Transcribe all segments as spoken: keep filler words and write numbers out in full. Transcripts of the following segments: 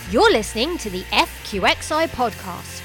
You're listening to the F Q X I podcast.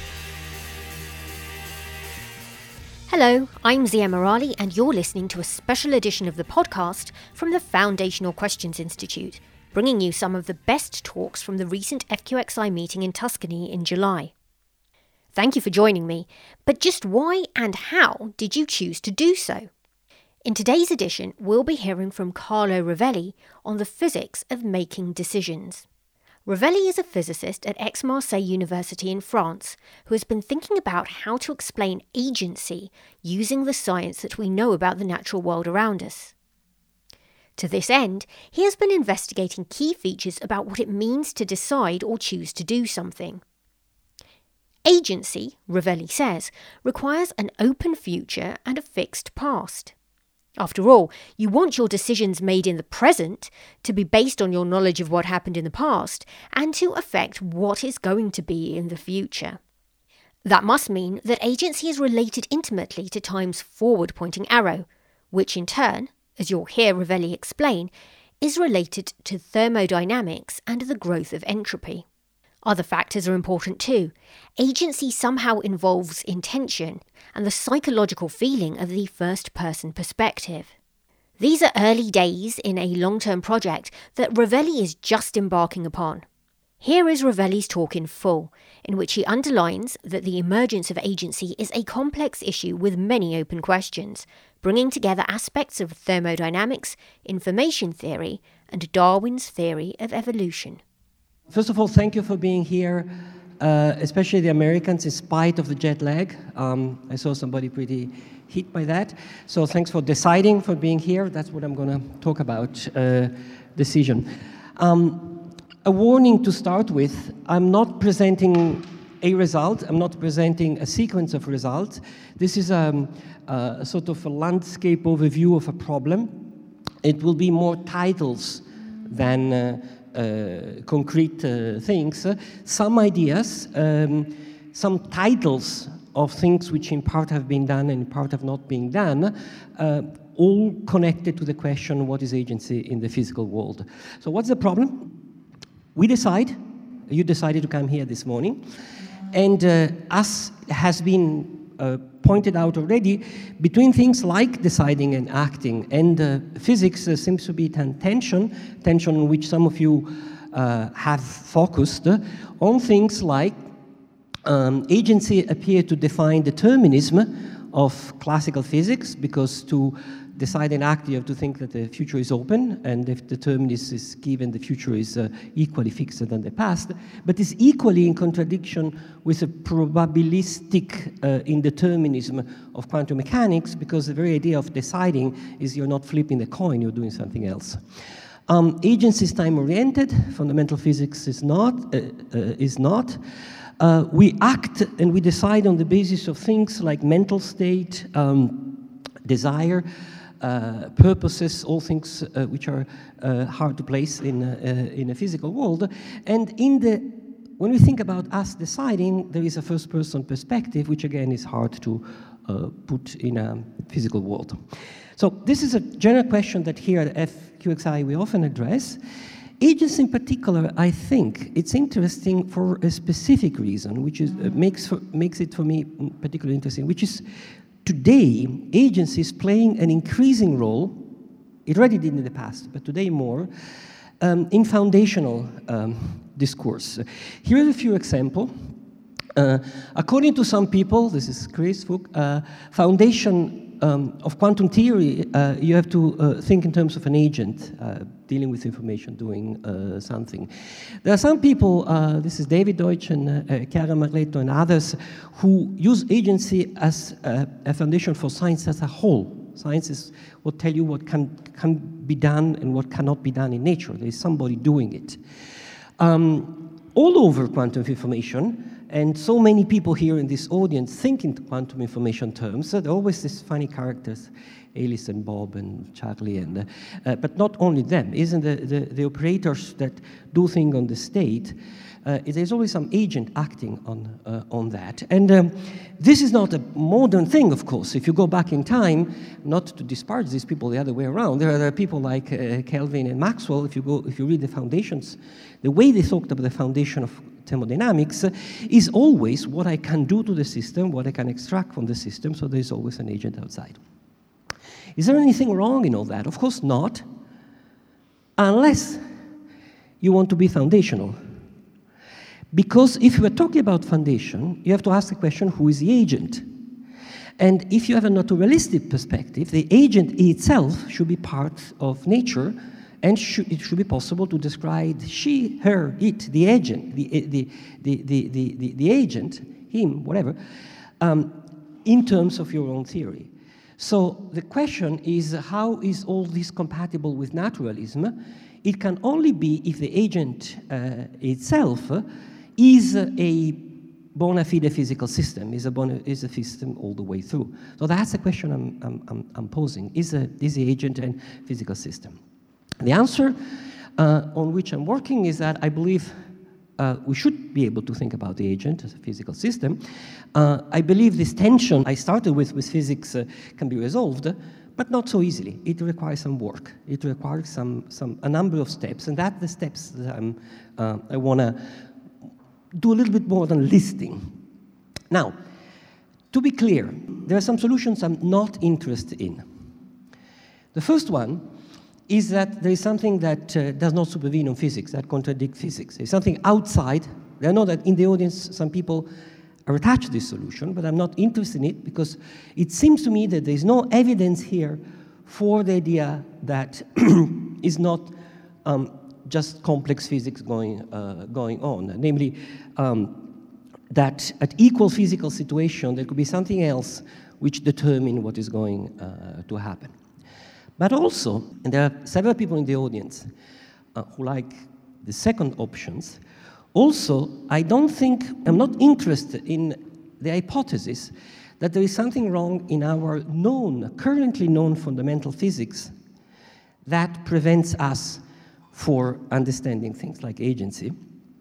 Hello, I'm Zia Morali, and you're listening to a special edition of the podcast from the Foundational Questions Institute, bringing you some of the best talks from the recent F Q X I meeting in Tuscany in July. Thank you for joining me, but just why and how did you choose to do so? In today's edition, we'll be hearing from Carlo Rovelli on the physics of making decisions. Rovelli is a physicist at Aix-Marseille University in France who has been thinking about how to explain agency using the science that we know about the natural world around us. To this end, he has been investigating key features about what it means to decide or choose to do something. Agency, Rovelli says, requires an open future and a fixed past. After all, you want your decisions made in the present to be based on your knowledge of what happened in the past and to affect what is going to be in the future. That must mean that agency is related intimately to time's forward-pointing arrow, which in turn, as you'll hear Rovelli explain, is related to thermodynamics and the growth of entropy. Other factors are important too. Agency somehow involves intention and the psychological feeling of the first-person perspective. These are early days in a long-term project that Rovelli is just embarking upon. Here is Rovelli's talk in full, in which he underlines that the emergence of agency is a complex issue with many open questions, bringing together aspects of thermodynamics, information theory, and Darwin's theory of evolution. First of all, thank you for being here, uh, especially the Americans, in spite of the jet lag. Um, I saw somebody pretty hit by that. So thanks for deciding, for being here. That's what I'm going to talk about, uh, decision. Um, a warning to start with, I'm not presenting a result. I'm not presenting a sequence of results. This is um, uh, a sort of a landscape overview of a problem. It will be more titles than uh, Uh, concrete uh, things, uh, some ideas, um, some titles of things which in part have been done and in part have not been done, uh, all connected to the question, what is agency in the physical world? So what's the problem? We decide, you decided to come here this morning, and uh, as has been uh, pointed out already, between things like deciding and acting and uh, physics uh, seems to be ten tension, tension on which some of you uh, have focused uh, on things like um, agency appear to define determinism of classical physics, because to decide and act you have to think that the future is open, and if determinism is given, the future is uh, equally fixed than the past, but is equally in contradiction with a probabilistic uh, indeterminism of quantum mechanics, because the very idea of deciding is you're not flipping the coin, you're doing something else. Um, agency is time-oriented, fundamental physics is not. Uh, uh, is not. Uh, we act and we decide on the basis of things like mental state, um, desire, Uh, purposes, all things uh, which are uh, hard to place in, uh, in a physical world. And in the, when we think about us deciding, there is a first-person perspective, which again is hard to uh, put in a physical world. So this is a general question that here at F Q X I we often address. Agency in particular, I think it's interesting for a specific reason, which is, uh, makes, for, makes it for me particularly interesting, which is today, agency is playing an increasing role, it already did in the past, but today more, um, in foundational um, discourse. Here are a few examples. Uh, according to some people, this is Chris Fouque, uh, foundation um, of quantum theory, uh, you have to uh, think in terms of an agent uh, dealing with information, doing uh, something. There are some people, uh, this is David Deutsch and uh, Chiara Marletto and others, who use agency as a, a foundation for science as a whole. Science is what tell you what can, can be done and what cannot be done in nature. There is somebody doing it. Um, all over quantum information, and so many people here in this audience think in quantum information terms. So there are always these funny characters, Alice and Bob and Charlie, and uh, uh, but not only them. Isn't the, the, the operators that do things on the state? Uh, there's always some agent acting on uh, on that, and um, this is not a modern thing, of course. If you go back in time, not to disparage these people the other way around, there are, there are people like uh, Kelvin and Maxwell. If you go, if you read the foundations, the way they talked about the foundation of thermodynamics uh, is always what I can do to the system, what I can extract from the system. So there's always an agent outside. Is there anything wrong in all that? Of course not, unless you want to be foundational. Because if you are talking about foundation, you have to ask the question, who is the agent? And if you have a naturalistic perspective, the agent itself should be part of nature, and should, it should be possible to describe she, her, it, the agent, the, the, the, the, the, the, the agent, him, whatever, um, in terms of your own theory. So the question is, how is all this compatible with naturalism? It can only be if the agent uh, itself uh, is a bona fide physical system, is a, bona, is a system all the way through. So that's the question I'm, I'm, I'm posing. Is, a, is the agent a physical system? The answer uh, on which I'm working is that I believe uh, we should be able to think about the agent as a physical system. Uh, I believe this tension I started with with physics uh, can be resolved, but not so easily. It requires some work. It requires some, some, a number of steps, and that's the steps that I'm, uh, I want to do a little bit more than listing. Now, to be clear, there are some solutions I'm not interested in. The first one is that there is something that uh, does not supervene on physics, that contradicts physics. There's something outside. I know that in the audience some people are attached to this solution, but I'm not interested in it because it seems to me that there's no evidence here for the idea that is not um, just complex physics going, uh, going on. Namely, um, that at equal physical situation, there could be something else which determine what is going uh, to happen. But also, and there are several people in the audience uh, who like the second options, also, I don't think, I'm not interested in the hypothesis that there is something wrong in our known, currently known fundamental physics that prevents us for understanding things like agency.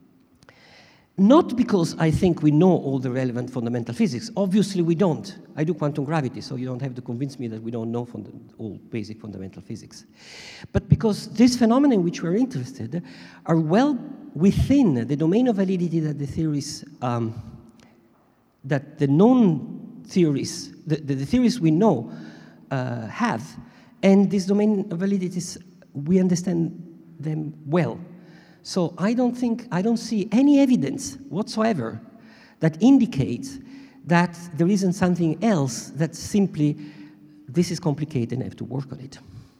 Not because I think we know all the relevant fundamental physics. Obviously we don't. I do quantum gravity, so you don't have to convince me that we don't know all basic fundamental physics. But because these phenomena in which we're interested are well within the domain of validity that the theories, um, that the known theories, the, the, the theories we know uh, have, and this domain of validities, we understand them well. So I don't think, I don't see any evidence whatsoever that indicates that there isn't something else that simply, this is complicated and I have to work on it.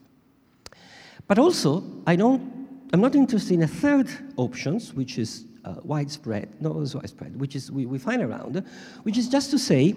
But also, I don't, I'm not interested in a third options, which is uh, widespread, no, it's widespread, which is we, we find around, which is just to say,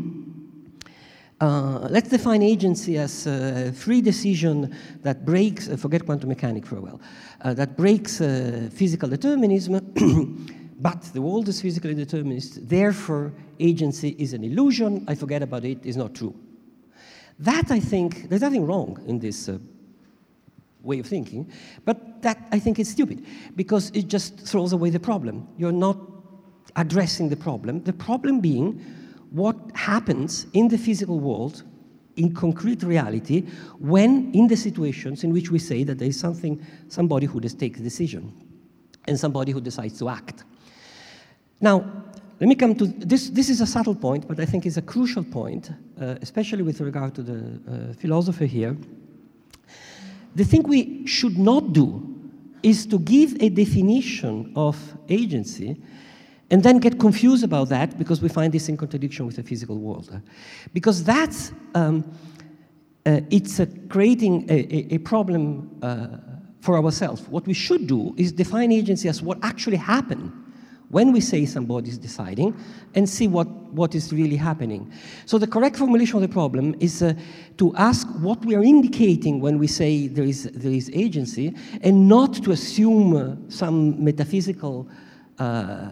Uh, let's define agency as a free decision that breaks, uh, forget quantum mechanics for a while, uh, that breaks uh, physical determinism, but the world is physically determinist, therefore agency is an illusion, I forget about it, is not true. That, I think, there's nothing wrong in this uh, way of thinking, but that, I think, is stupid, because it just throws away the problem. You're not addressing the problem, the problem being what happens in the physical world, in concrete reality, when in the situations in which we say that there is something, somebody who just takes a decision, and somebody who decides to act. Now, let me come to, this, this is a subtle point, but I think it's a crucial point, uh, especially with regard to the uh, philosopher here. The thing we should not do is to give a definition of agency and then get confused about that because we find this in contradiction with the physical world. Because that's, um, uh, it's uh, creating a, a, a problem uh, for ourselves. What we should do is define agency as what actually happened when we say somebody's deciding and see what, what is really happening. So the correct formulation of the problem is uh, to ask what we are indicating when we say there is, there is agency and not to assume uh, some metaphysical uh,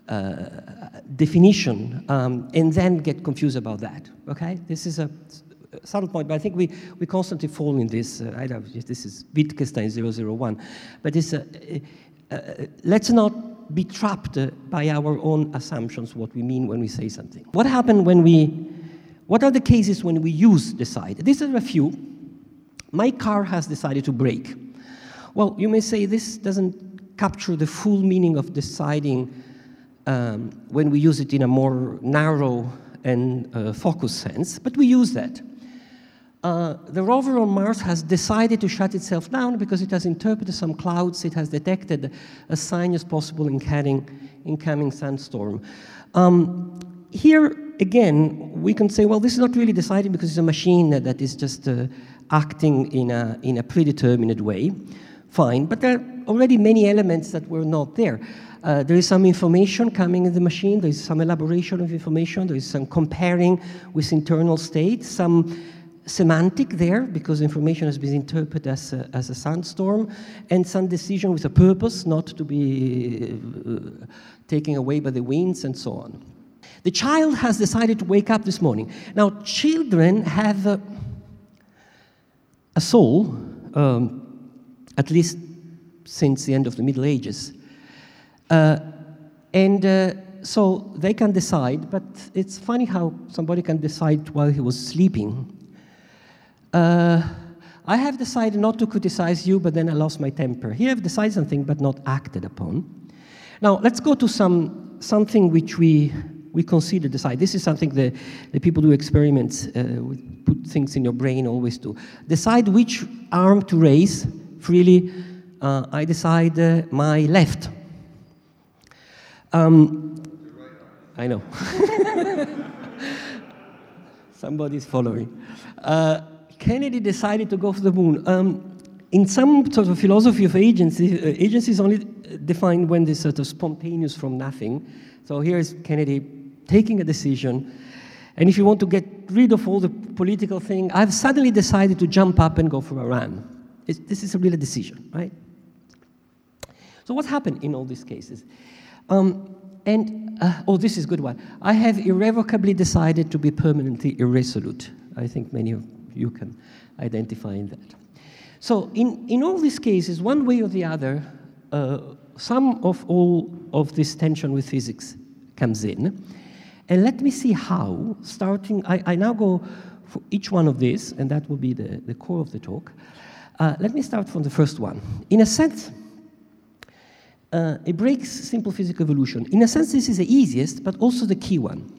uh, definition um, and then get confused about that, okay? This is a subtle point, but I think we, we constantly fall in this. Uh, I don't know if this is Wittgenstein zero zero one, but it's, uh, uh, let's not be trapped uh, by our own assumptions, what we mean when we say something. What happened when we, what are the cases when we use decide? These are a few. My car has decided to brake. Well, you may say this doesn't capture the full meaning of deciding um, when we use it in a more narrow and uh, focused sense, but we use that. Uh, the rover on Mars has decided to shut itself down because it has interpreted some clouds. It has detected a sign as possible incoming, incoming sandstorm. Um, here, again, we can say, well, this is not really deciding because it's a machine that, that is just uh, acting in a, in a predetermined way. Fine, but there are already many elements that were not there. Uh, there is some information coming in the machine. There is some elaboration of information. There is some comparing with internal state, some semantic there, because information has been interpreted as a, as a sandstorm, and some decision with a purpose, not to be uh, taken away by the winds and so on. The child has decided to wake up this morning. Now, children have uh, a soul, um, at least since the end of the Middle Ages. Uh, and uh, so they can decide, but it's funny how somebody can decide while he was sleeping. Uh, I have decided not to criticize you, but then I lost my temper. Here I've decided something, but not acted upon. Now, let's go to some something which we, we consider decide. This is something the, the people do experiments, uh, put things in your brain always do. Decide which arm to raise freely. Uh, I decide uh, my left. Um, I know. Somebody's following. Uh, Kennedy decided to go for the moon. Um, in some sort of philosophy of agency, uh, agency is only defined when it's sort of spontaneous from nothing. So here's Kennedy taking a decision. And if you want to get rid of all the political thing, I've suddenly decided to jump up and go for a run. It's, this is a real decision, right? So what happened in all these cases? Um, and, uh, oh, this is a good one. I have irrevocably decided to be permanently irresolute. I think many of you can identify in that. So in, in all these cases, one way or the other, uh, some of all of this tension with physics comes in. And let me see how, starting, I, I now go for each one of these, and that will be the, the core of the talk. Uh, let me start from the first one. In a sense, uh, it breaks simple physical evolution. In a sense, this is the easiest, but also the key one.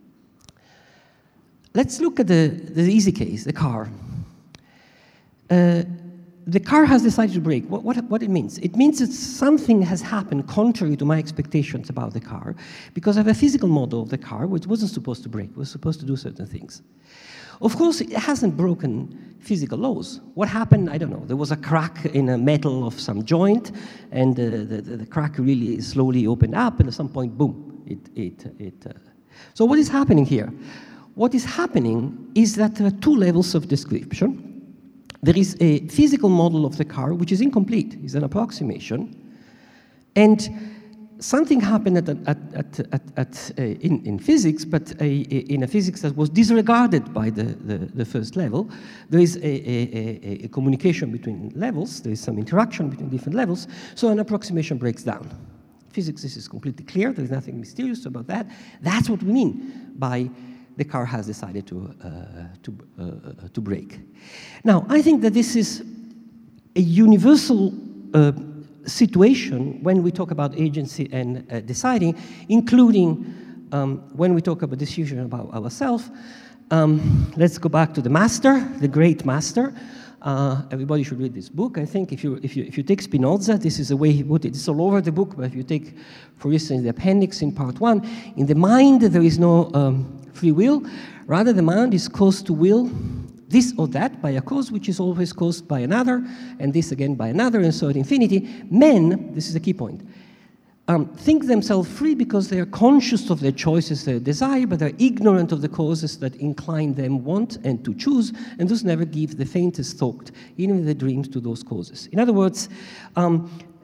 Let's look at the, the easy case, the car. Uh, the car has decided to brake. What, what, what it means? It means that something has happened contrary to my expectations about the car, because I have a physical model of the car which wasn't supposed to brake, was supposed to do certain things. Of course, it hasn't broken physical laws. What happened? I don't know. There was a crack in a metal of some joint, and uh, the, the, the crack really slowly opened up, and at some point, boom, it... it, it uh. So what is happening here? What is happening is that there are two levels of description. There is a physical model of the car, which is incomplete. It's an approximation. And something happened at, at, at, at, at, uh, in, in physics, but a, a, in a physics that was disregarded by the, the, the first level. There is a, a, a communication between levels. There is some interaction between different levels. So an approximation breaks down. Physics, this is completely clear. There is nothing mysterious about that. That's what we mean by the car has decided to, uh, to, uh, to brake. Now, I think that this is a universal uh, situation when we talk about agency and uh, deciding, including um, when we talk about decision about ourselves. Um, let's go back to the master, the great master. Uh, everybody should read this book. I think if you, if you, if you take Spinoza, this is the way he put it. It's all over the book, but if you take, for instance, the appendix in part one, in the mind there is no um, free will. Rather, the mind is caused to will this or that by a cause which is always caused by another, and this again by another, and so at infinity. Men, this is a key point, um, think themselves free because they are conscious of their choices, their desire, but they're ignorant of the causes that incline them want and to choose, and thus never give the faintest thought, even in their dreams, to those causes. In other words, um,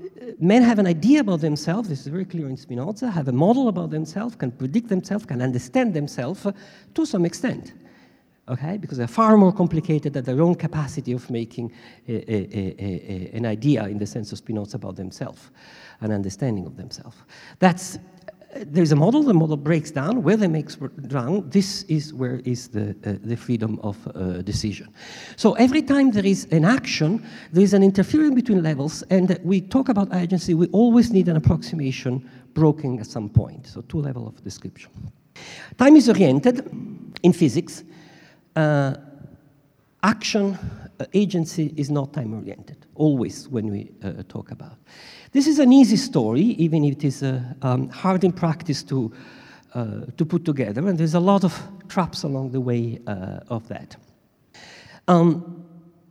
men have an idea about themselves, this is very clear in Spinoza, have a model about themselves, can predict themselves, can understand themselves uh, to some extent. Okay, because they're far more complicated than their own capacity of making a, a, a, a, an idea in the sense of Spinoza about themselves, an understanding of themselves. That's, uh, there's a model, the model breaks down, where they make down, this is where is the, uh, the freedom of uh, decision. So every time there is an action, there is an interference between levels, and we talk about agency, we always need an approximation broken at some point, so two levels of description. Time is oriented in physics. Uh, action, uh, agency is not time-oriented, always when we uh, talk about. This is an easy story, even if it is uh, um, hard in practice to, uh, to put together, and there's a lot of traps along the way uh, of that. Um,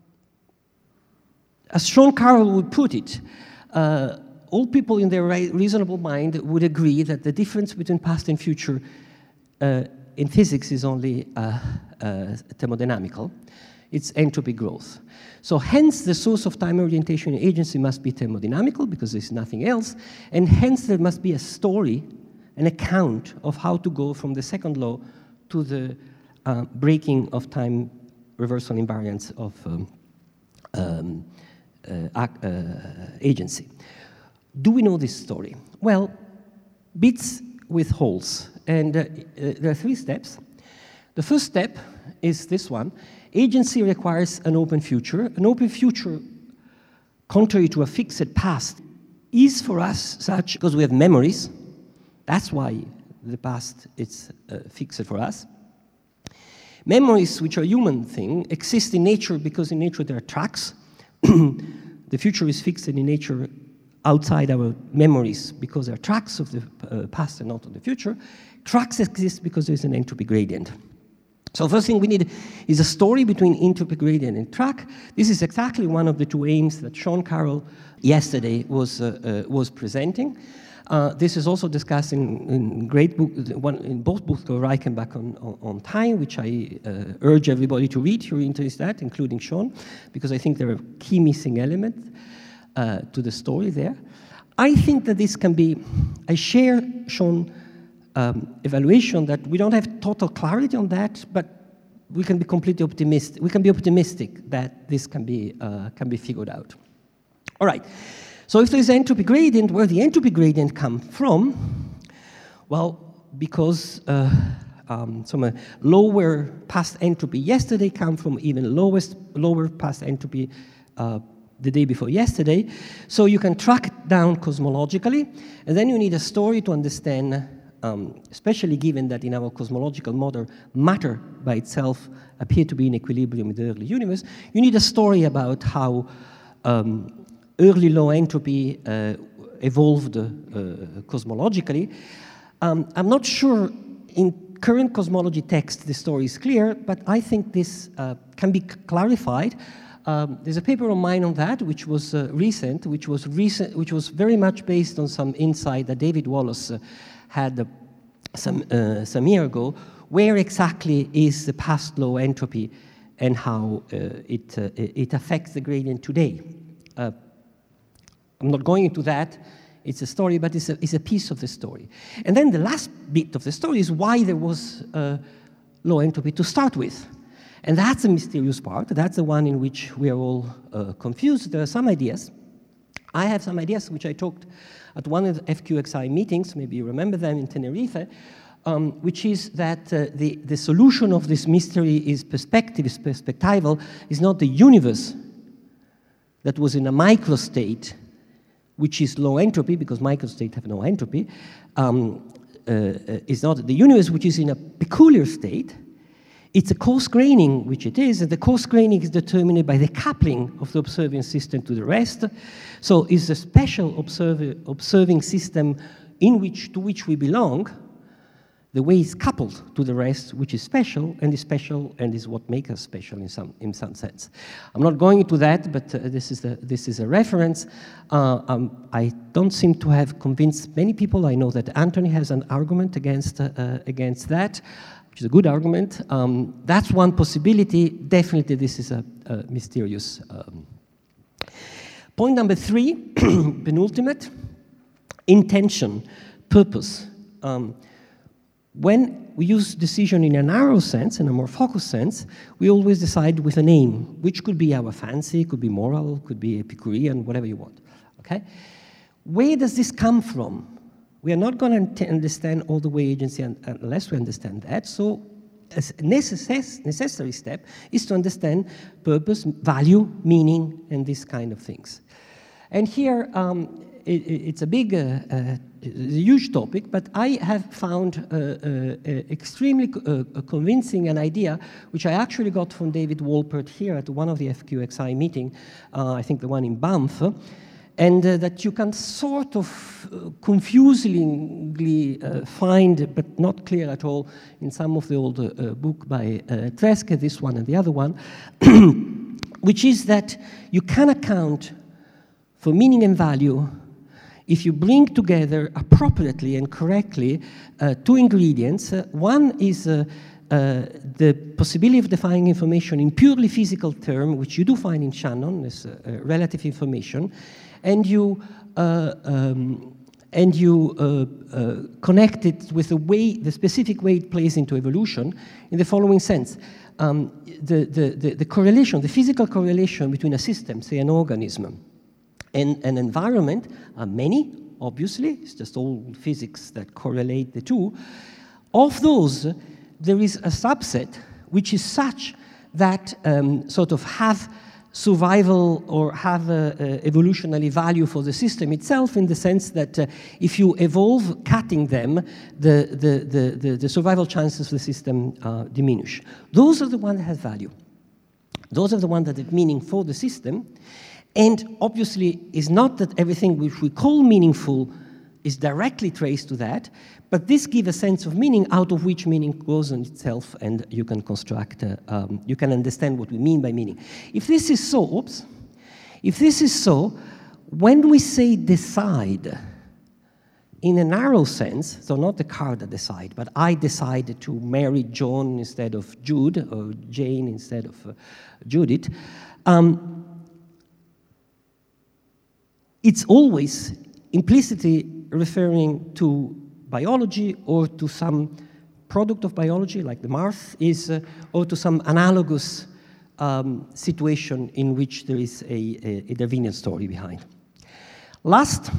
as Sean Carroll would put it, uh, all people in their reasonable mind would agree that the difference between past and future uh, in physics is only uh, uh, thermodynamical. It's entropy growth. So hence the source of time orientation in agency must be thermodynamical because there's nothing else, and hence there must be a story, an account of how to go from the second law to the uh, breaking of time reversal invariance of um, um, uh, uh, agency. Do we know this story? Well, bits with holes. And uh, uh, there are three steps. The first step is this one. Agency requires an open future. An open future, contrary to a fixed past, is for us such because we have memories. That's why the past is uh, fixed for us. Memories, which are a human thing, exist in nature because in nature there are tracks. The future is fixed in nature outside our memories because there are tracks of the uh, past and not of the future. Tracks exist because there's an entropy gradient. So first thing we need is a story between entropy gradient and track. This is exactly one of the two aims that Sean Carroll yesterday was, uh, uh, was presenting. Uh, this is also discussed in, in great book, one, in both books of Reichenbach on, on, on time, which I uh, urge everybody to read if you're interested in that, including Sean, because I think there are key missing elements uh, to the story there. I think that this can be, I share Sean's um, evaluation that we don't have total clarity on that, but we can be completely optimistic. We can be optimistic that this can be, uh, can be figured out. All right. So if there's entropy gradient, where the entropy gradient come from? Well, because uh, um, some uh, lower past entropy yesterday come from even lowest, lower past entropy uh, the day before yesterday. So you can track it down cosmologically, and then you need a story to understand, um, especially given that in our cosmological model, matter by itself appeared to be in equilibrium with the early universe. You need a story about how um, early low entropy uh, evolved uh, cosmologically. Um, I'm not sure in current cosmology text the story is clear, but I think this uh, can be clarified. Um, there's a paper of mine on that, which was uh, recent, which was recent, which was very much based on some insight that David Wallace uh, had uh, some uh, some year ago. Where exactly is the past low entropy, and how uh, it uh, it affects the gradient today? Uh, I'm not going into that. It's a story, but it's a, it's a piece of the story. And then the last bit of the story is why there was uh, low entropy to start with. And that's the mysterious part. That's the one in which we are all uh, confused. There are some ideas. I have some ideas which I talked at one of the F Q X I meetings, maybe you remember them in Tenerife, um, which is that uh, the, the solution of this mystery is perspective, is perspectival, is not the universe that was in a microstate, which is low entropy, because microstates have no entropy, um, uh, is not the universe, which is in a peculiar state. It's a coarse graining, which it is, and the coarse graining is determined by the coupling of the observing system to the rest. So it's a special observer, observing system in which, to which we belong. The way it's coupled to the rest, which is special, and is special, and is what makes us special in some, in some sense. I'm not going into that, but uh, this, is the, this is a reference. Uh, um, I don't seem to have convinced many people. I know that Anthony has an argument against, uh, uh, against that, which is a good argument. Um, that's one possibility. Definitely this is a, a mysterious um, Point number three, penultimate, intention, purpose. Um, when we use decision in a narrow sense, in a more focused sense, we always decide with a name, which could be our fancy, could be moral, could be Epicurean, whatever you want, okay? Where does this come from? We are not going to understand all the way agency unless we understand that, so a necess necessary step is to understand purpose, value, meaning, and these kind of things. And here, um, it, it's a big, uh, uh, a huge topic, but I have found uh, uh, uh, extremely uh, convincing an idea, which I actually got from David Wolpert here at one of the F Q X I meeting, uh, I think the one in Banff, and uh, that you can sort of uh, confusingly uh, find, but not clear at all, in some of the old uh, uh, book by uh, Tresca, this one and the other one, which is that you can account for meaning and value if you bring together appropriately and correctly uh, two ingredients. Uh, one is uh, uh, the possibility of defining information in purely physical terms, which you do find in Shannon, as uh, uh, relative information, and you uh, um, and you uh, uh, connect it with the way, the specific way it plays into evolution, in the following sense: um, the, the the the correlation, the physical correlation between a system, say an organism, and an environment are many. Obviously, it's just all physics that correlate the two. Of those, there is a subset which is such that um, sort of have survival or have a, a evolutionary value for the system itself, in the sense that uh, if you evolve cutting them, the, the, the, the, the survival chances of the system uh, diminish. Those are the ones that have value. Those are the ones that have meaning for the system. And obviously, it's not that everything which we call meaningful is directly traced to that, but this gives a sense of meaning out of which meaning grows on itself, and you can construct, uh, um, you can understand what we mean by meaning. If this is so, oops, if this is so, when we say decide, in a narrow sense, so not the car that decide, but I decided to marry John instead of Jude, or Jane instead of uh, Judith, um, it's always implicitly referring to biology or to some product of biology, like the Mars is, uh, or to some analogous um, situation in which there is a, a, a Darwinian story behind. Last,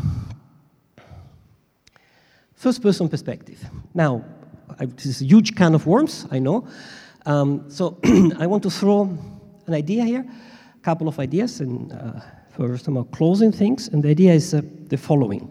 first-person perspective. Now, I, this is a huge can of worms, I know. Um, so I want to throw an idea here, a couple of ideas, and uh, first I'm closing things, and the idea is uh, the following.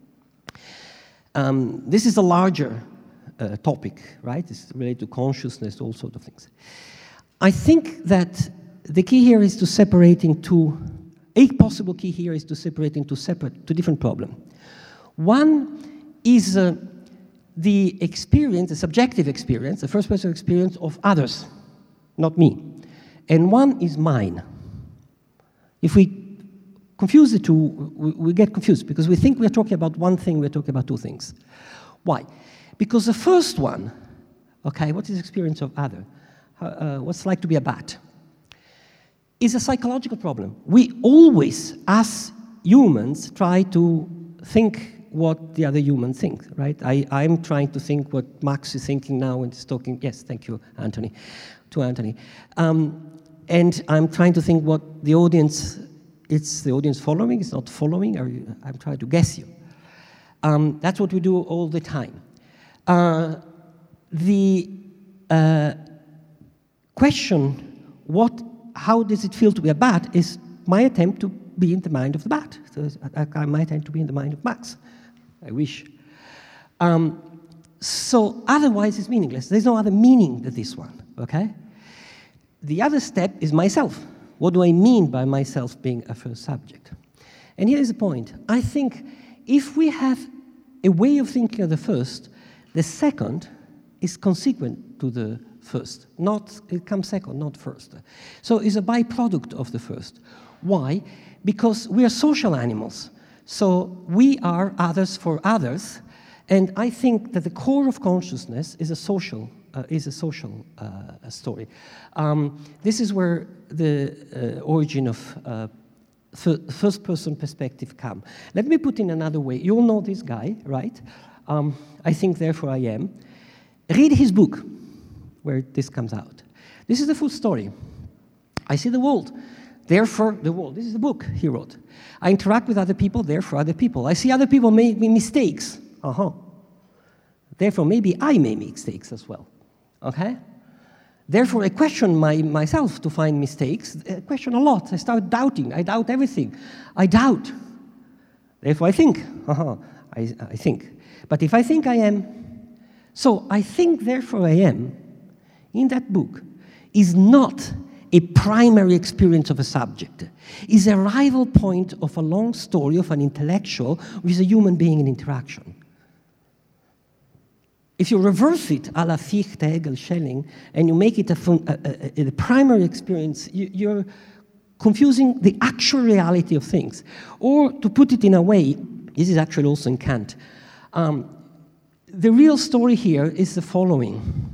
Um, this is a larger uh, topic, right? It's related to consciousness, all sorts of things. I think that the key here is to separate into, a possible key here is to separate into separate, two different problems. One is uh, the experience, the subjective experience, the first-person experience of others, not me. And one is mine. If we confuse the two, we, we get confused, because we think we're talking about one thing, we're talking about two things. Why? Because the first one, okay, what is the experience of other? Uh, what's it like to be a bat? Is a psychological problem. We always, as humans, try to think what the other human thinks, right? I, I'm trying to think what Max is thinking now when he's talking. Yes, thank you, Anthony, to Anthony. Um, and I'm trying to think what the audience, it's the audience following, it's not following, or you, I'm trying to guess you. Um, that's what we do all the time. Uh, the uh, question, what, how does it feel to be a bat, is my attempt to be in the mind of the bat. So I, I might attempt to be in the mind of Max. I wish. Um, so otherwise it's meaningless. There's no other meaning than this one, okay? The other step is myself. What do I mean by myself being a first subject? And here is the point. I think if we have a way of thinking of the first, the second is consequent to the first. Not, it comes second, not first. So it's a byproduct of the first. Why? Because we are social animals. So we are others for others. And I think that the core of consciousness is a social Uh, is a social uh, story. Um, this is where the uh, origin of uh, first-person perspective come. Let me put in another way. You all know this guy, right? Um, I think, therefore I am. Read his book, where this comes out. This is the full story. I see the world, therefore the world. This is the book he wrote. I interact with other people, therefore other people. I see other people make mistakes. Uh-huh. Therefore, maybe I may make mistakes as well. Okay? Therefore, I question my, myself to find mistakes. I question a lot. I start doubting. I doubt everything. I doubt. Therefore, I think. Uh-huh. I, I think. But if I think I am, so I think, therefore I am, in that book, is not a primary experience of a subject. Is a rival point of a long story of an intellectual with a human being in interaction. If you reverse it, a la Fichte, Hegel, Schelling, and you make it a, a, a, a primary experience, you, you're confusing the actual reality of things. Or, to put it in a way, this is actually also in Kant, um, the real story here is the following.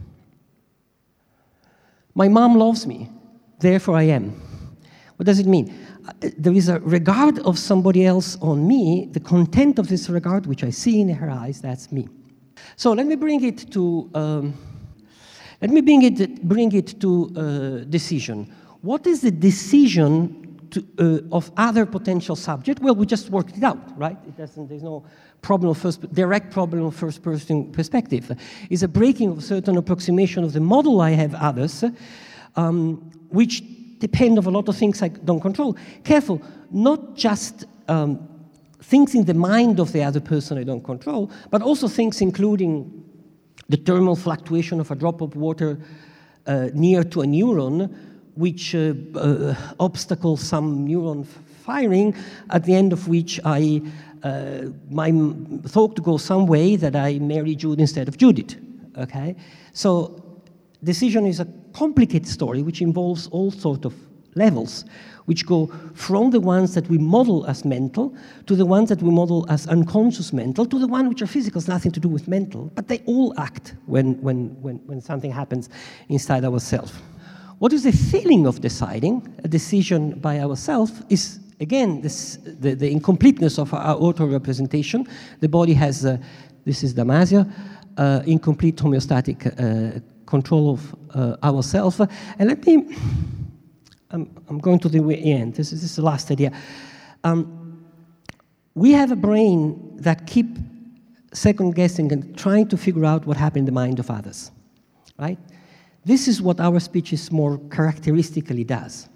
My mom loves me, therefore I am. What does it mean? Uh, there is a regard of somebody else on me, the content of this regard, which I see in her eyes, that's me. So let me bring it to, um, let me bring it, bring it to uh, decision. What is the decision to, uh, of other potential subject? Well, we just worked it out, right? It doesn't, there's no problem of first, direct problem of first-person perspective. It's a breaking of certain approximation of the model I have others, um, which depend on a lot of things I don't control. Careful, not just um, things in the mind of the other person I don't control, but also things including the thermal fluctuation of a drop of water uh, near to a neuron, which uh, uh, obstacles some neuron firing, at the end of which I, uh, my thought goes some way that I marry Jude instead of Judith, okay? So decision is a complicated story which involves all sorts of levels, which go from the ones that we model as mental to the ones that we model as unconscious mental to the ones which are physical, has nothing to do with mental, but they all act when, when, when, when something happens inside ourselves. What is the feeling of deciding? A decision by ourselves is, again, this, the, the incompleteness of our auto-representation. The body has, uh, this is Damasio, uh, incomplete homeostatic uh, control of uh, ourselves. And let me, I'm, I'm going to the end. This is, this is the last idea. Um, we have a brain that keep second-guessing and trying to figure out what happened in the mind of others, right? This is what our species more characteristically does.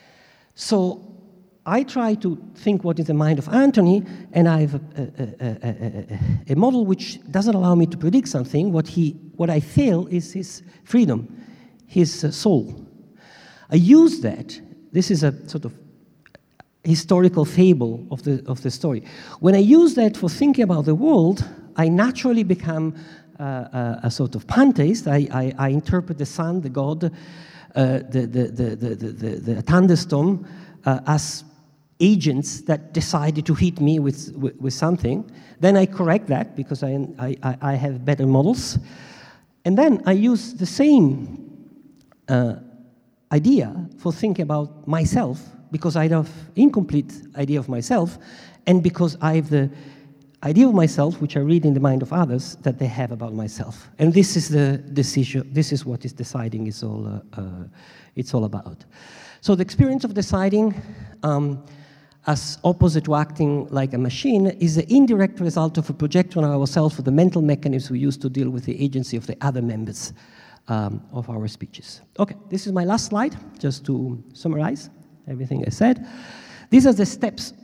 So I try to think what is the mind of Anthony, and I have a, a, a, a, a model which doesn't allow me to predict something. What, he, what I feel is his freedom, his uh, soul. I use that. This is a sort of historical fable of the, of the story. When I use that for thinking about the world, I naturally become Uh, a, a sort of pantheist. I, I, I interpret the sun, the god, uh, the, the, the, the, the, the thunderstorm uh, as agents that decided to hit me with, with, with something. Then I correct that because I, I, I have better models. And then I use the same uh, idea for thinking about myself because I have incomplete idea of myself and because I have the idea of myself, which I read in the mind of others, that they have about myself. And this is the decision, this is what is deciding is all, uh, uh, it's all about. So the experience of deciding um, as opposite to acting like a machine is the indirect result of a projection on ourselves of the mental mechanisms we use to deal with the agency of the other members um, of our speeches. Okay, this is my last slide, just to summarize everything I said. These are the steps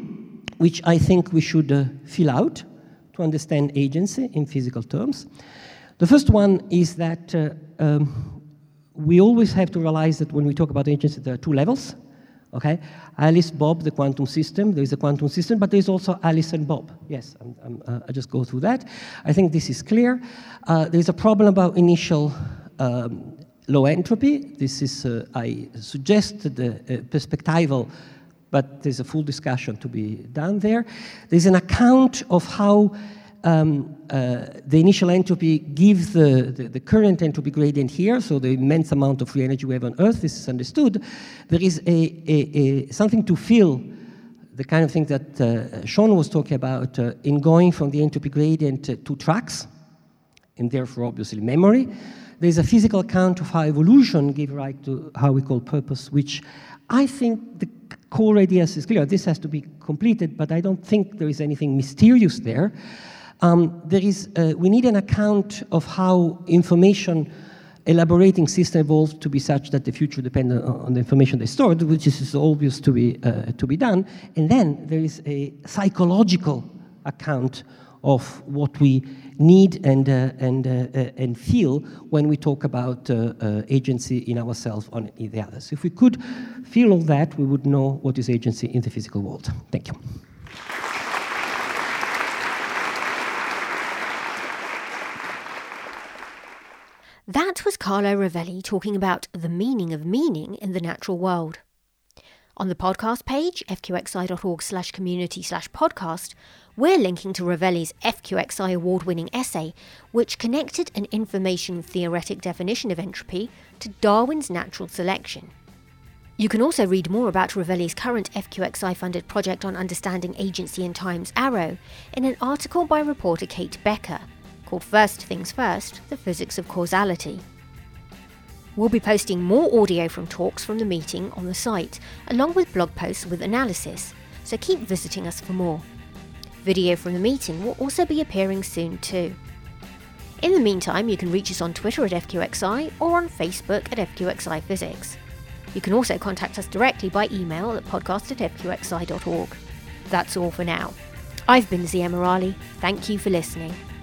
which I think we should uh, fill out to understand agency in physical terms. The first one is that uh, um, we always have to realize that when we talk about agency, there are two levels, okay? Alice, Bob, the quantum system, there is a quantum system, but there's also Alice and Bob. Yes, I'm, I'm, uh, I just go through that. I think this is clear. Uh, there's a problem about initial um, low entropy. This is, uh, I suggest the uh, perspectival, but there's a full discussion to be done there. There's an account of how um, uh, the initial entropy gives the, the, the current entropy gradient here, so the immense amount of free energy we have on Earth, this is understood. There is a, a, a something to fill the kind of thing that uh, Sean was talking about uh, in going from the entropy gradient uh, to tracks, and therefore obviously memory. There's a physical account of how evolution gave rise to how we call purpose, which I think the core ideas is clear. This has to be completed, but I don't think there is anything mysterious there. Um, there is, uh, we need an account of how information elaborating system evolved to be such that the future depends on the information they stored, which is obvious to be, uh, to be done. And then there is a psychological account of what we need and, uh, and, uh, uh, and feel when we talk about uh, uh, agency in ourselves or in the others. If we could feel all that, we would know what is agency in the physical world. Thank you. That was Carlo Rovelli talking about the meaning of meaning in the natural world. On the podcast page, f q x i dot org slash community slash podcast, we're linking to Rovelli's F Q X I award-winning essay, which connected an information theoretic definition of entropy to Darwin's natural selection. You can also read more about Rovelli's current F Q X I-funded project on understanding agency in Time's Arrow in an article by reporter Kate Becker, called First Things First, The Physics of Causality. We'll be posting more audio from talks from the meeting on the site, along with blog posts with analysis, so keep visiting us for more. Video from the meeting will also be appearing soon too. In the meantime, you can reach us on Twitter at F Q X I or on Facebook at F Q X I Physics. You can also contact us directly by email at podcast at f q x i dot org. That's all for now. I've been Zia Morali. Thank you for listening.